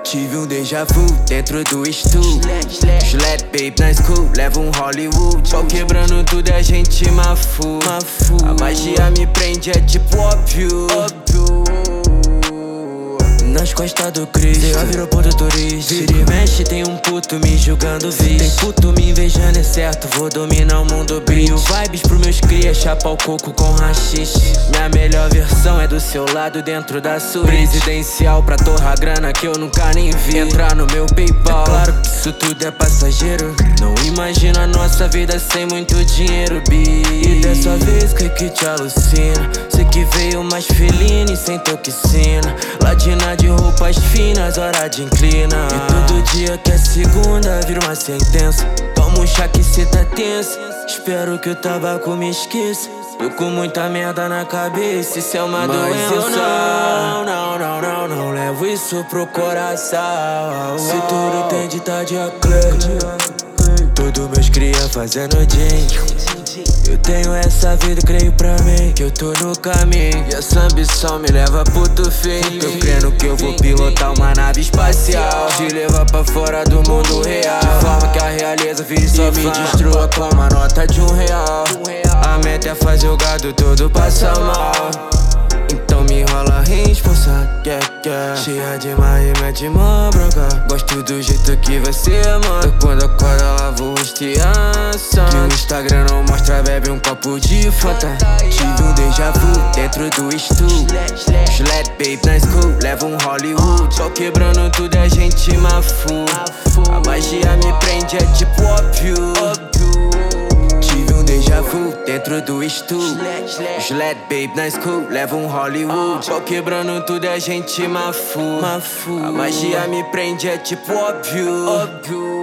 Tive um déjà vu dentro do estúdio. Sled babe na school, leva um Hollywood. Pau quebrando tudo, a gente mafu. A magia me prende, é tipo óbvio. Nas costas do Cristo, já virou ponto turista. Vira e mexe, tem um puto me julgando visto. Tem puto me invejando, é certo, vou dominar o mundo bicho. Vibes pro meus cria, chapa o coco com rachixe. Minha melhor versão é do seu lado, dentro da suíte presidencial, pra torrar grana que eu nunca nem vi. Entrar no meu PayPal, é claro que isso tudo é passageiro. Não imagino a nossa vida sem muito dinheiro, bi. E dessa vez, que te alucina? Sei que veio mais felina e sem toxina. Ladina de roupas finas, hora de inclina. E todo dia que é segunda vira uma sentença. Toma um chá que cê tá tenso. Espero que o tabaco me esqueça. Tô com muita merda na cabeça, isso é uma doença. Eu não levo isso pro coração. Se tudo tem de tá de acredito. Todos meus cria fazendo jeans. Eu tenho essa vida, creio pra mim que eu tô no caminho. E essa ambição me leva pro fim. Tô crendo que eu vou pilotar uma nave espacial, te levar pra fora do mundo real, de forma que a realeza vire só me destrua com uma nota de R$1. A meta é fazer o gado todo passar mal. Então me enrola responsa, cheia de mar e mete mó bronca. Gosto do jeito que você manda. Quando acorda lavo o rosto e aça. Que o Instagram não mostra, bebe um copo de Fanta. Tive um déjà vu dentro do estúdio. Sled babe na school, leva um Hollywood. Pau quebrando tudo, a gente mafu. A magia me prende, é tipo óbvio. Tive um déjà vu dentro do estúdio. Sled babe na school, leva um Hollywood. Pau quebrando tudo, a gente mafu. A magia me prende, é tipo óbvio.